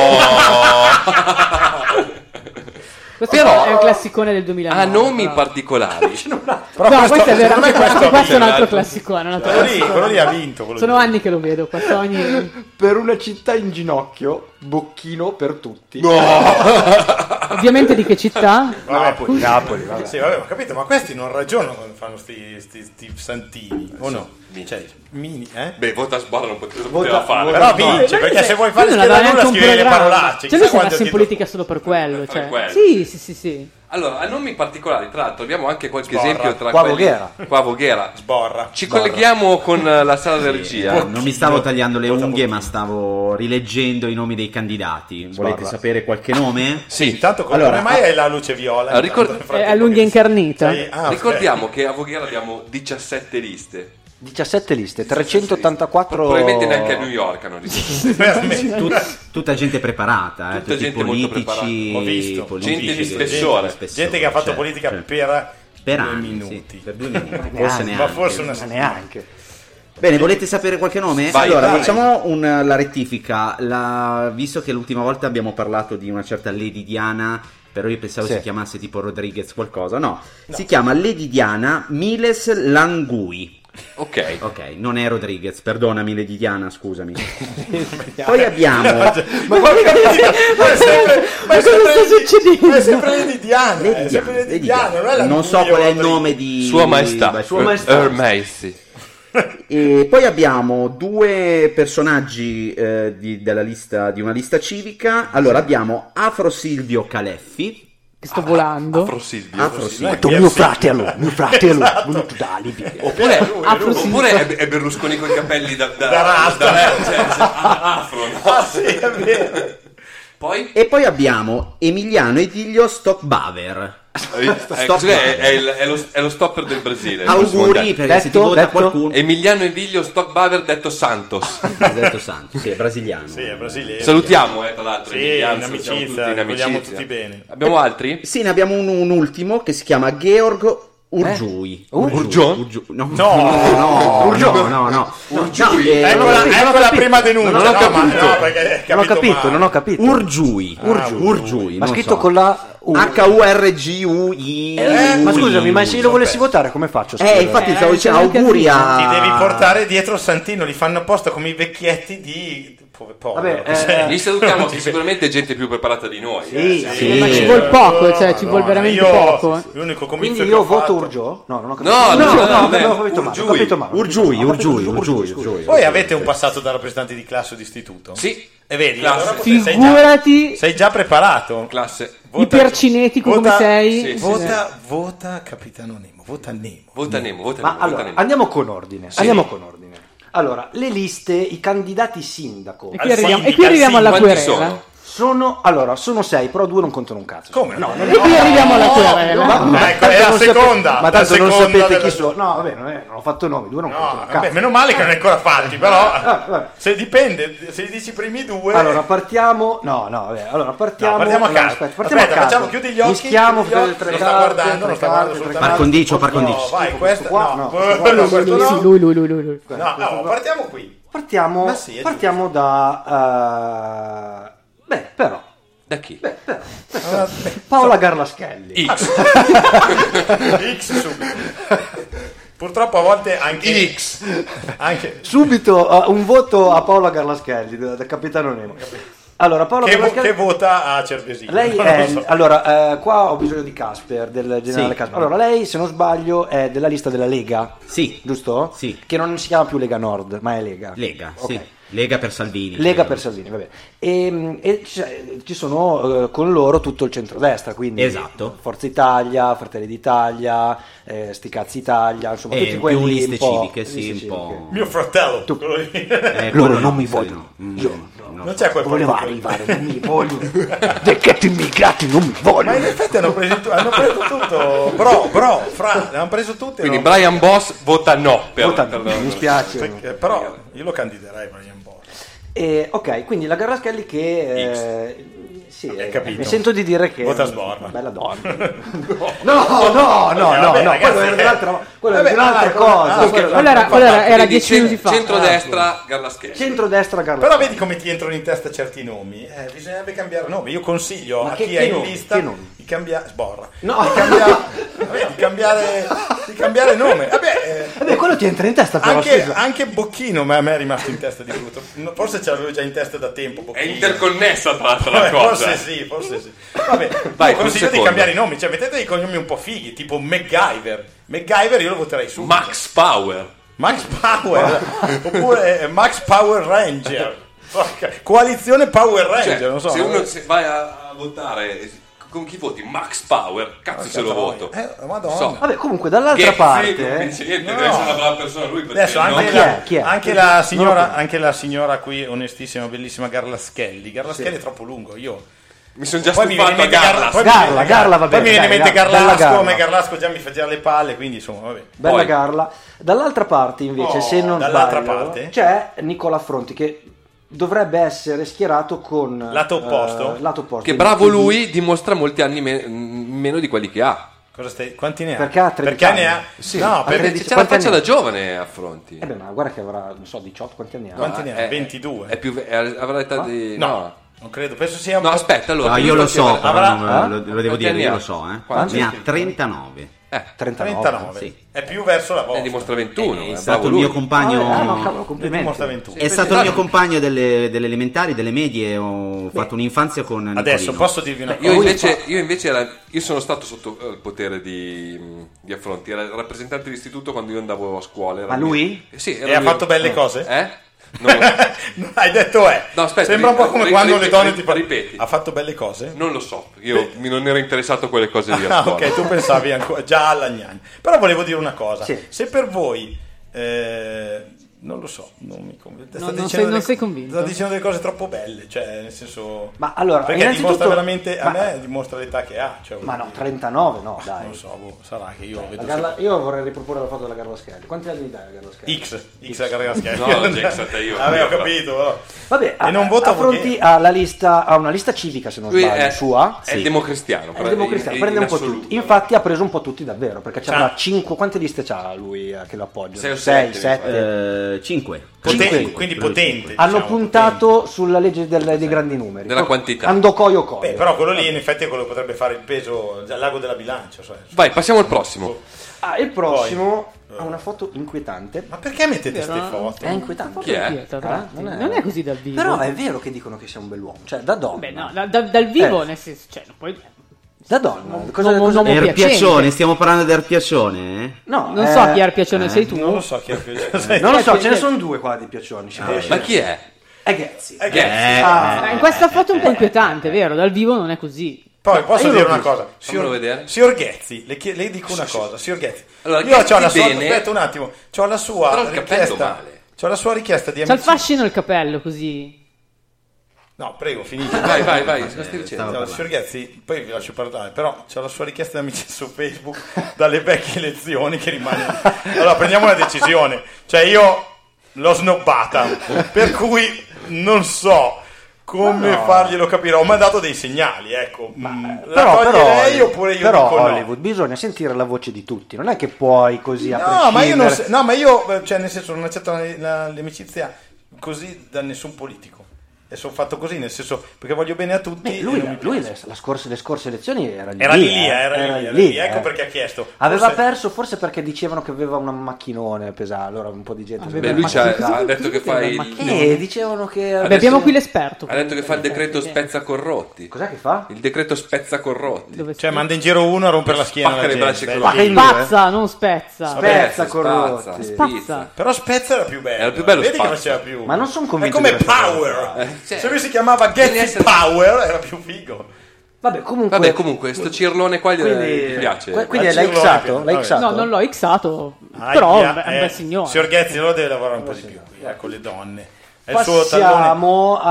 Questo Però- è un classicone del 2009. Ha nomi però. particolari. Però No, questo è vero, secondo me questo è un altro l'altro. classicone. un altro quello lì, classicone. quello lì ha vinto. quello Sono lì. anni che lo vedo, questo ogni... Per una città in ginocchio, bocchino per tutti. Ovviamente di che città? Vabbè. Napoli, vabbè. Sì, vabbè, ho capito, ma questi non ragionano quando fanno sti santini, o no? Cioè, mini, eh? Beh, vota Sbarra non poteva fare. Però vince, perché se vuoi fare Lui non scheda aveva nulla neanche un scrivi le programma. parolacce. Cioè lui chissà si è quanto messo in ti- politica solo per quello. Per Cioè. quello. Sì. Allora, a nomi particolari, tra l'altro abbiamo anche qualche Sbarra. esempio tra Qua quelli... Voghera. Qua Voghera. Sborra. Ci colleghiamo con la sala di regia. Non mi stavo tagliando le Vota unghie, pochino. ma stavo rileggendo i nomi dei candidati. Volete Sbarra. sapere qualche nome? Sì. Intanto come Allora, mai hai la luce viola? ricord- Intanto, nel È frattempo all'unghia che- incarnita. Sì, ah, ok. Ricordiamo che a Voghera abbiamo 17 liste. 17 liste, 384. Probabilmente neanche a New York hanno liste. Veramente. Tutta gente preparata, Tutta tutti gente molto preparata. politici, Ho visto. politici Gente di che- spessore. Gente che ha fatto certo, politica certo. per per 2 anni, minuti. sì, per 2 minuti, forse Neanche. neanche. Ma forse una Ma neanche. Bene, volete sapere qualche nome? Vai, allora, vai. facciamo la rettifica. Visto che l'ultima volta abbiamo parlato di una certa Lady Diana, però io pensavo Sì. si chiamasse tipo Rodriguez qualcosa. No, si chiama Lady Diana Miles Langui. Ok. Ok, non è Rodriguez, perdonami Lady Diana, scusami. Poi abbiamo Ma è sempre succedendo? è sempre Lady Diana, è Lady sempre Diana, Lady Diana, non è la non so Giulia qual è il Rodriguez. nome di Sua Maestà. Beh, Sua Maestà. Her Majesty. E poi abbiamo due personaggi della lista, di una lista civica. Allora abbiamo Afro Silvio Caleffi. Che sto volando. Afro Silvio. Afro Silvio. Mio fratello, venuto da Libia. Oppure, Afro Silvio. oppure è Berlusconi con i capelli da rasta, afro, no? Ah sì, è vero. Poi E poi abbiamo Emiliano Edilio Stockbaver. è lo stopper del Brasile. Auguri, perché se ti vota detto? qualcuno. Emiliano Edilio Stockbaver detto Santos. Detto Santo, sì, è brasiliano. Sì, è brasiliano. Salutiamo tra l'altro Sì, Emiliano, in salutiamo amicizia, tutti in vogliamo amicizia. tutti bene. Abbiamo altri? Sì, ne abbiamo un ultimo che si chiama Georg Urgiui. Urgion? No, No. no. Urgiui. Ecco la prima denuncia. Non ho no, ma capito. no, perché hai Non ho capito, male. non ho capito. Urgiui. Urgiui. Urgiui. Ma non scritto so. con la HURGUI. Ma scusami, ma se io lo volessi votare come faccio? Infatti stavo dicendo auguri a... Ti devi portare dietro il santino, li fanno apposta come i vecchietti di... Vabbè, li salutiamo, che sicuramente è gente più preparata di noi. Sì. Ma ci vuole poco, cioè ci vuole veramente poco. L'unico Quindi io voto Urgio? No, non ho capito. No, ho capito male. Urgiui. Voi avete un passato da rappresentante di classe o di istituto? Sì. E vedi, Classe. allora Figurati sei già preparato. Classe. ipercinetico come sei. Vota Capitano Nemo, vota Nemo. Ma allora, andiamo con ordine. Allora, le liste, i candidati sindaco. E qui arriviamo alla querela. Sono 6, però 2 non contano un cazzo. Come? No, E qui arriviamo alla querela. Ecco, è la seconda. Ma tanto la non seconda sapete chi della- sono. No, vabbè, non ho fatto nomi, 2 non contano un cazzo. Vabbè, meno male che non è ancora fatti, però vabbè. se dipende, se gli dici i primi 2. Allora partiamo. Partiamo partiamo a caso. Aspetta, facciamo, chiudi gli occhi. Mischiamo chiudi gli occhi, tre lo sta carte, guardando, lo sta guardando sul Par condicio. No, vai, questo qua, no. questo no. Sì, lui. No, partiamo qui. Partiamo Ma sì, è da però Da chi? Paola Garlaschelli. X subito. Purtroppo a volte anche Subito un voto a Paola Garlaschelli da Capitano Nemo. Allora, Paola Garlaschelli che vota a Cervesino. Lei è qua ho bisogno di Casper, del generale Casper. Allora, lei, se non sbaglio, è della lista della Lega. Sì. Giusto? Sì. Che non si chiama più Lega Nord, ma è Lega. Sì. Lega per Salvini. Va bene. E ci sono con loro tutto il centrodestra, quindi Esatto. Forza Italia, Fratelli d'Italia, Sti Cazzi Italia, insomma tutti più quelli liste un po', civiche, sì, un po'. Mio fratello. Loro non mi vogliono. Non c'è quel Volevo arrivare, non mi vogliono. Decreto immigrati non mi vogliono. Ma in effetti hanno preso tutto. Bro, hanno preso tutti. Quindi Brian Boss vota no. Mi spiace. Però io lo candiderei Brian Boss. Ok, quindi la Garlaschelli che capito. mi sento di dire che vota Sborra. Bella donna. No, quello è un'altra cosa. Allora era 10 minuti fa. Centrodestra Garlaschelli. Però vedi come ti entrano in testa certi nomi. Bisognerebbe cambiare nome. Io consiglio a chi è in lista di cambiare Sborra. No. Di cambiare nome. Vabbè, quello ti entra in testa però. Anche Bocchino, ma a me è rimasto in testa di brutto. Forse ce l'avevo già in testa da tempo. Bocchino. È interconnessa tra l'altro la cosa. Forse sì. Vabbè, Vai, consiglio di cambiare i nomi, cioè mettete dei cognomi un po' fighi, tipo MacGyver. MacGyver io lo voterei su. Max Power. Oppure Max Power Ranger. Coalizione Power Ranger, non so. Se uno vai a votare con chi voti? Max Power, cazzo se lo voto. Madonna. Vabbè, comunque dall'altra parte non dice niente, deve essere una brava persona lui. Adesso anche la signora qui, onestissima, bellissima Garlaschelli. Garlaschelli è troppo lungo, mi sono già poi mi viene in stufato mente Garla, va bene. Poi mi viene in mente Garlasco, a me Garla. Garlasco già mi faceva le palle, quindi insomma, vabbè. Bella Poi. Garla. Dall'altra parte invece, se non dall'altra sbaglio, parte? c'è Nicola Fronti che dovrebbe essere schierato con Lato opposto? Quindi Che bravo lui, dimostra molti anni meno di quelli che ha. Quanti ne ha? Perché ha 13 Perché anni. ne ha? Sì. No, perché C'è la faccia da giovane a Fronti. ma guarda che avrà, non so, 18, quanti anni ha? Quanti ne ha? 22. È più, avrà l'età di... No, non credo, penso sia un No, po'. aspetta, allora... No, io lo so, Avrà- lo devo dire, io lo so. Quanti? Ne ha 39. 39. Sì. È più verso la vostra. dimostra 21. È stato il mio compagno. no, cavolo, complimenti. Dimostra 21. È stato il mio compagno delle elementari, delle medie. Ho fatto un'infanzia con Nicolino. Adesso posso dirvi una cosa. Io invece io sono stato sotto il potere di Affronti, era il rappresentante d'istituto quando io andavo a scuola. Ma lui? Sì, E ha fatto belle cose? Non Hai detto No, aspetta, sembra un po' come quando le donne ti ripeti. Ha fatto belle cose? Non lo so, io non ero interessato a quelle cose lì a scuola. Ok, tu pensavi ancora già alla gnagna. Però volevo dire una cosa. Sì. Se per voi non lo so, non mi convince. Non sei convinto. Sta dicendo delle cose troppo belle, cioè nel senso. Ma allora, perché innanzitutto- dimostra veramente a ma- me dimostra l'età che ha. Cioè, Ma no, 39 no, dai. non so, sarà che io vedo Io vorrei riproporre la foto della Garlaschelli. Quanti anni dai a Garlaschelli? X a Gargaschelli. No, già exata io. Vabbè, ho capito. Però. Vabbè, E non vota Affronti ha una lista civica, se non Lui sbaglio, sua. è il democristiano. È il democristiano, prende un po' tutti. Infatti ha preso un po' tutti davvero, perché c'ha 5, quante liste c'ha lui che lo appoggiano? 6 o 6, 7, 7. 5. Quindi potente. Hanno diciamo, puntato sulla legge dei grandi numeri. Della quantità. Andò coio coio. Beh, però quello lì in effetti è quello che potrebbe fare il peso al lago della bilancia. Vai, passiamo al prossimo. Il prossimo ha una foto inquietante. Ma perché mettete queste foto? È inquietante. Chi è? Non è così dal vivo. Però è vero che dicono che sia un bell'uomo. Cioè, da donna. Beh, no, dal vivo, nel senso, cioè, poi Da donna. non Erpiacione, stiamo parlando di Erpiacione? Eh? No, non so chi Erpiacione sei tu. Non lo so chi è Erpiacione sei. Non lo so, ce ne sono due qua di Piaccioni. Ma chi è? È Ghezzi. In questa foto è un po' inquietante, vero? Dal vivo non è così. Poi posso dire una cosa, Fammelo vedere. signor Ghezzi, le dico una cosa, signor Ghezzi. Allora, io Ghezzi ho la sua, bene. aspetta un attimo, c'ho la sua Però il capello richiesta. male. C'ho la sua richiesta di C'ha il amicizia. fascino il capello così. No, prego, finite. Vai, cosa stai dicendo? No, signor Ghezzi, poi vi lascio parlare, però c'è la sua richiesta di amicizia su Facebook dalle vecchie elezioni che rimane. Allora, prendiamo una decisione. Cioè, io l'ho snobbata, per cui non so come farglielo capire. Ho mandato dei segnali, ecco. La toglie lei oppure io però dico no? Hollywood, bisogna sentire la voce di tutti. Non è che puoi così a No, ma io non prescindere. no, ma io cioè nel senso non accetto l'amicizia così da nessun politico. E sono fatto così, nel senso, perché voglio bene a tutti. Beh, e lui non mi piace. le scorse elezioni era lì. Era lì. Ecco perché ha chiesto. Aveva Forse- perso forse perché dicevano che aveva una macchinone pesante. Allora un po' di gente Beh, lui ha detto che fa il... dicevano che Adesso- abbiamo qui l'esperto. Ha detto che fa il decreto spezza corrotti. Cos'è che fa? Il decreto spezza corrotti. Dove Cioè manda in giro uno a rompere la schiena Spacca alla le braccia gente. con Bello. in due. Spazza, non spezza. Spezza corrotti. Spazza. Però Spezza era più bello. Era più bello Vedi che Spazza. faceva più. Ma non sono È convinto come di questa Power. cioè- Se lui si chiamava Getty Power era più figo. Vabbè, comunque, sto cirlone qua gli piace. Quindi Ma l'hai Cirlone xato? piace. L'hai Vabbè. xato? No, non l'ho xato. Però è un bel signore. Signor Ghezzi lo deve lavorare un po' di più con le donne. È il suo tallone. Passiamo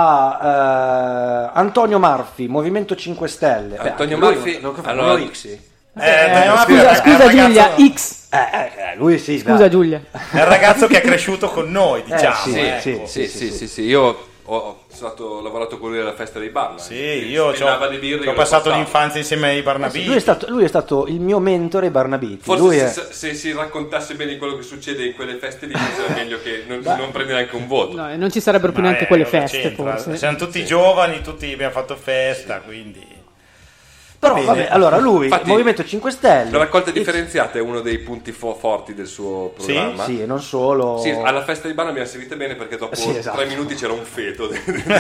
a Antonio Marfi, Movimento 5 Stelle. Antonio Beh, lui Marfi, non allora- allora, X. Antonio Marfi è Scusa il Giulia, ragazzo- X. Lui sì, Scusa dai. Giulia. È il ragazzo che è cresciuto con noi, diciamo. sì, ecco. sì. Io ho lavorato con lui alla festa dei Barna. Sì, io ci Spennava le birre, ho io le passato portavo. l'infanzia insieme ai Barnabiti. Lui è stato il mio mentore ai Barnabiti. Forse Lui è... se si raccontasse bene quello che succede in quelle feste lì, sarebbe meglio che non prende neanche un voto. No, non ci sarebbero più neanche quelle feste, forse. Siamo tutti giovani, tutti abbiamo fatto festa, quindi... Però bene. vabbè, allora lui, Infatti, Movimento 5 Stelle. La raccolta differenziata è uno dei punti forti del suo programma. Sì, e non solo. Sì, alla festa di Barna abbiamo seguito bene perché dopo Sì, esatto. 3 minuti c'era un feto.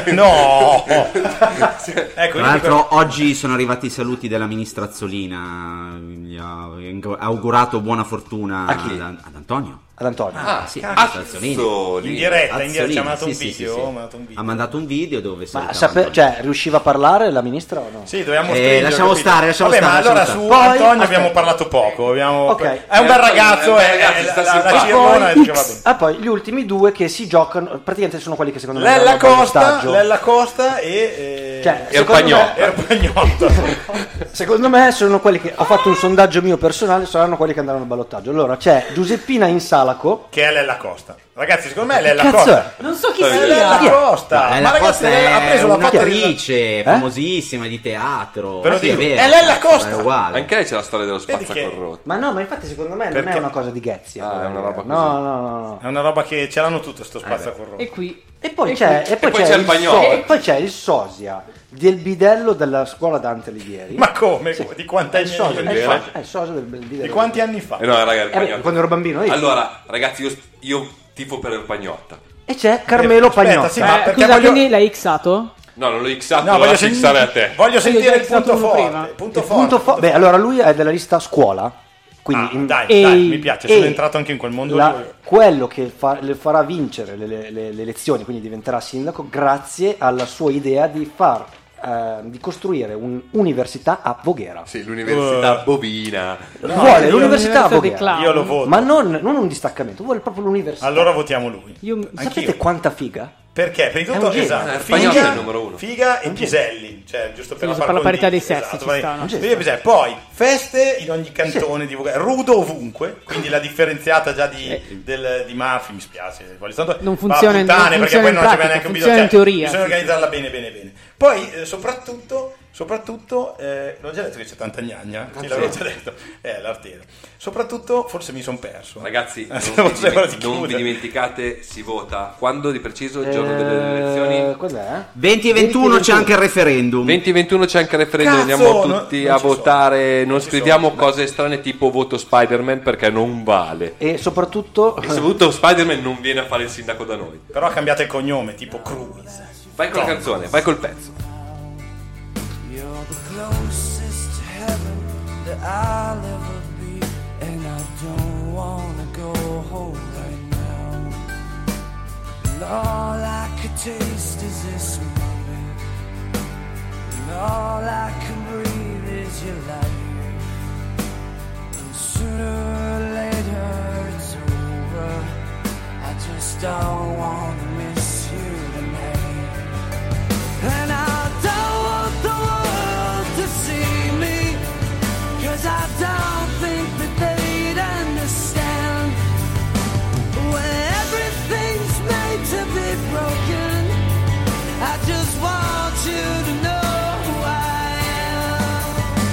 No! Ecco, Tra quindi l'altro oggi sono arrivati i saluti della ministra Azzolina, gli ha augurato buona fortuna A chi? ad Antonio. Ad Antonio. Sì, in diretta, ci ha mandato un Sì, video. sì. Ha mandato un video. Ha mandato un video dove Ma salutava cioè, riusciva a parlare la ministra o no? Sì, dobbiamo stringere, lasciamo capito? stare, lasciamo Vabbè, stare, ma allora lasciamo su stare. Poi, Antonio aspetta. abbiamo parlato poco. Ok. È un bel ragazzo, la Cirlona dice va bene. Poi gli ultimi due che si giocano, praticamente sono quelli che secondo me Lella andranno al Costa, ballottaggio. Lella Costa e Cioè, secondo me- Erpagnotta. Secondo me sono quelli che ho fatto un sondaggio mio personale, saranno quelli che andranno al ballottaggio. Allora c'è Giuseppina Insalaco. Che è Lella Costa. Ragazzi, secondo me è Lella Cazzo Costa. Non so chi È sia. Lella Costa. Lella Ma ragazzi, Costa ha preso la foto un'attrice famosissima di teatro. Ve lo Sì, dico, vero, è Lella cazzo, Costa. È uguale. Anche lei c'è la storia dello Vedi che- spazzacorrotti. Ma no, ma infatti secondo me non Perché? è una cosa di Ghezzi. È una roba così. No. È una roba che ce l'hanno tutto sto spazzacorrotti. E qui. E poi c'è il Bagnolo. e poi c'è il sosia del bidello della scuola Dante Alighieri. Ma come? Di quanti È anni il sosia, fa? è il sosia del bidello. Di quanti anni fa? No, raga, il beh, Pagnotta. quando ero bambino io. Allora, ragazzi, io tifo per il Pagnotta. E c'è Carmelo Aspetta, Pagnotta. sì, ma perché Scusa, voglio... quindi l'hai xato? No, non l'ho xato, No, lo voglio, lascio xare a te. voglio sentire già il punto uno forte. prima. Punto Il punto forte. beh, allora lui è della lista scuola. Quindi Dai, mi piace, sono e entrato anche in quel mondo. quello che le farà vincere le elezioni, quindi diventerà sindaco, grazie alla sua idea di costruire un'università a Voghera. Sì, l'università bovina. Vuole io- l'università a l'università dei Voghera, clown. Io lo voto. ma non un distaccamento, vuole proprio l'università. Allora votiamo lui. Sapete Anch'io. quanta figa? Perché? Prima di È tutto, un genio. esatto, Il Pagnotta è il figa, numero uno. figa e piselli, cioè giusto per, per la parità dei sessi esatto, ci sta, no? figa e piselli. Poi feste in ogni cantone di Voghera, rudo ovunque, quindi la differenziata già di Maffi, mi spiace, voglio tanto Non funziona in- puttane, non perché funziona poi in non c'è pratica, neanche funziona bisogno, in teoria. bisogna organizzarla bene. Poi soprattutto Soprattutto, l'ho già detto che c'è tanta gnagna, sì, l'avevo già detto, l'arteria. Soprattutto, forse mi sono perso. Ragazzi, non vi dimenticate, si vota. Quando di preciso il giorno delle elezioni? Cos'è? 20 e 21 c'è anche il referendum. 20 e 21 c'è anche il referendum, Cazzo, andiamo tutti non a ci sono. votare, non ci scriviamo sono. cose strane tipo voto Spider-Man perché non vale. E soprattutto E soprattutto Spider-Man non viene a fare il sindaco da noi. Però ha cambiato il cognome, tipo Cruz. Vai con la canzone, vai col pezzo. You're the closest to heaven that I'll ever be, and I don't wanna go home right now. And all I could taste is this moment, and all I can breathe is your life. And sooner or later it's over. I just don't wanna miss you tonight. And I don't want the world to see me, 'cause I don't think that they'd understand. When everything's made to be broken, I just want you to know who I am.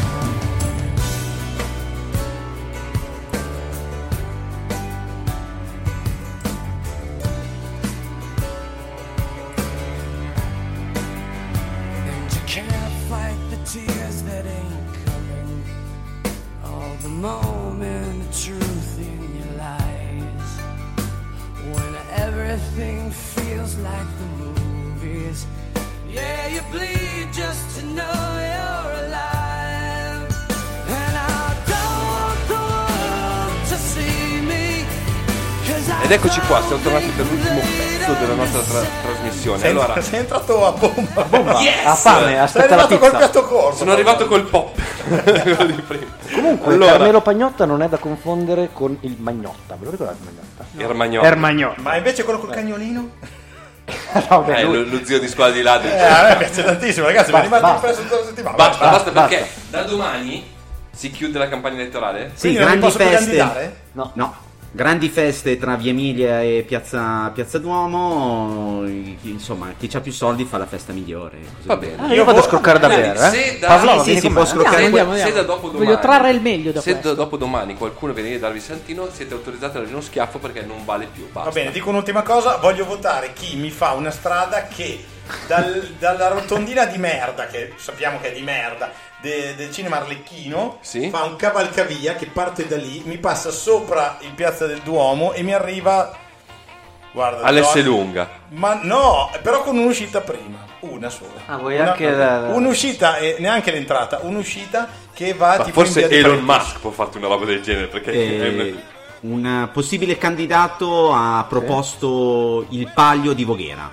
And you can't fight the tears that ain't coming, all the moment of truth in your lies. When everything feels like the movies, yeah, you bleed just to know you're alive. And I don't want the world to see me, 'cause I Ed eccoci qua, siamo tornati per don't l'ultimo think pezzo della nostra trasmissione. Sei, Allora, sei entrato a bomba. yes! ha fame, Sei aspetta la arrivato col pizza. piatto corto. Sono arrivato col pop. Quello di prima. Comunque, Allora, Carmelo Pagnotta non è da confondere con il Magnotta. Ve lo ricordate il Magnotta? Ermagnolo. Ermagnotta. Ma invece quello col cagnolino? No, beh, lui- Lo zio di squadra di là. A me piace tantissimo, ragazzi, mi Basta, rimane basta. impresso tutta la settimana. Basta, basta. perché da domani si chiude la campagna elettorale. Sì, Quindi non mi grandi posso più feste. candidare? No. Grandi feste tra Via Emilia e Piazza Duomo. Insomma, chi ha più soldi fa la festa migliore. Così. Va bene. Io vado a scroccare da Quindi, bere, se da- Paolo, sì, vieni si con può me. scroccare. Andiamo. Se da dopo Voglio domani, trarre il meglio da se questo. dopo domani qualcuno viene a darvi santino, siete autorizzati a dargli uno schiaffo perché non vale più. Basta. Va bene, dico un'ultima cosa, voglio votare chi mi fa una strada che dalla rotondina di merda, che sappiamo che è di merda, del cinema Arlecchino, Sì. fa un cavalcavia che parte da lì, mi passa sopra il Piazza del Duomo e mi arriva, guarda, All'Esselunga. ma no, però con un'uscita prima, una sola. Ah, vuoi anche un'uscita e neanche l'entrata, un'uscita che va Ma tipo in forse via de Elon Paradiso. Musk può farti una roba del genere perché è Un possibile candidato ha proposto il Palio di Voghera.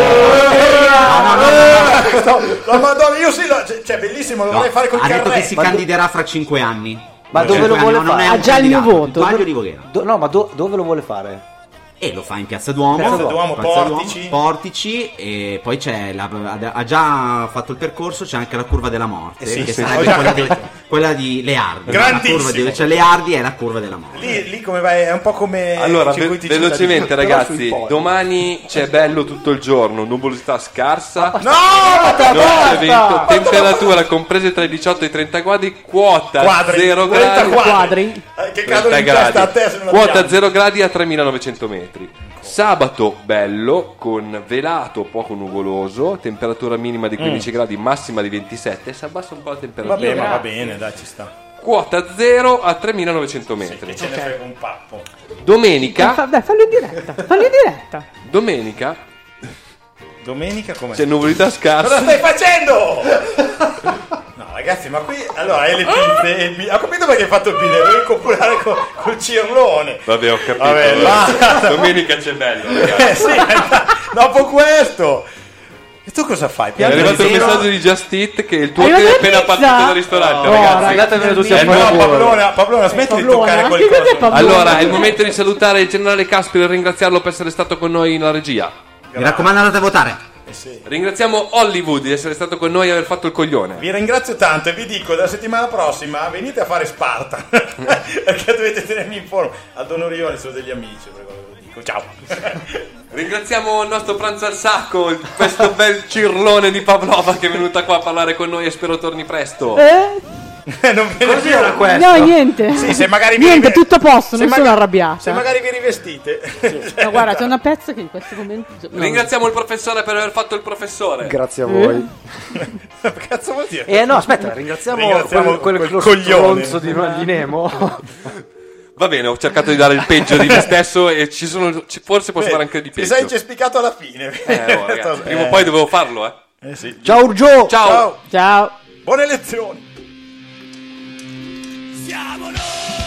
La Madonna, io sì, cioè bellissimo, lo No, vorrei fare col ha detto che carretto. si candiderà fra 5 anni. Ma Fra dove 5 lo vuole anni, non fare? è Ha un già il mio candidato, voto. Il Palio di Voghera. No, ma dove lo vuole fare? E lo fa in Piazza Duomo, Piazza Duomo, Piazza Portici. Portici, e poi c'è ha già fatto il percorso, c'è anche la curva della morte, Sì, che sì, sarebbe ho già quella capito. quella di Leardi. Grandissimo. La curva di, cioè Leardi è la curva della morte. Lì come vai? È un po' come Allora, i circuiti velocemente cittadini. ragazzi, Però sui poli. domani c'è bello tutto il giorno, nuvolosità scarsa, No, non c'è vento, temperatura comprese tra i 18 e i 30 gradi, quota Quadri, 0 30 gradi, quadri. Che cadono 30 in testa a te se gradi, non quota abbiamo. 0 gradi a 3900 metri. Sabato bello, con velato poco nuvoloso, temperatura minima di 15 gradi, massima di 27, si abbassa un po' la temperatura. Vabbè, ma va bene, dai, ci sta. Quota 0 a 3900 metri. Che ce ne frega un pappo. Domenica, Dai, fallo in diretta. Fallo in diretta. domenica Domenica come? c'è nuvolità scarsa. Cosa stai facendo? No, ragazzi, ma qui allora hai le pinze. Ho capito perché hai fatto il video, devi copulare col cirlone. Vabbè, ho capito. Vabbè, basta. Domenica c'è bello, ragazzi. Sì, dopo questo. E tu cosa fai? È Piangi arrivato il zero? messaggio di Just Eat che il tuo Hai ordine è una appena pizza? partito dal ristorante, No, ragazzi. Andatevene tutti a No, fare culo. Pablona, smetti di Pablona, toccare quel che cos'è coso. Pablona? Allora, è il momento di salutare il generale Caspero e ringraziarlo per essere stato con noi in regia. Mi raccomando, andate a votare. Ringraziamo Hollywood di essere stato con noi e aver fatto il coglione. Vi ringrazio tanto e vi dico dalla settimana prossima venite a fare Sparta perché dovete tenermi in forma. Ad Onorione sono degli amici, per quello che vi dico. Ciao. Ringraziamo il nostro pranzo al sacco, questo bel cirlone di Pavlova che è venuta qua a parlare con noi e spero torni presto. Non viene Così più. era questo. No, niente. Sì, se magari Niente, tutto a posto, se non sono magari- arrabbiata. Se magari vi rivestite. No, guarda, c'è una pezza che in questo momento. no. Ringraziamo il professore per aver fatto il professore. Grazie a voi. Che cazzo vuol dire? No, aspetta, ringraziamo quel coglione. stronzo di Nemo. Va bene, ho cercato di dare il peggio di me stesso e forse posso fare anche di Ti peggio. sei incespicato alla fine. Ragazzi, prima o poi dovevo farlo, sì. Ciao Urgio. Ciao. Ciao. Buone lezioni. Siamo noi!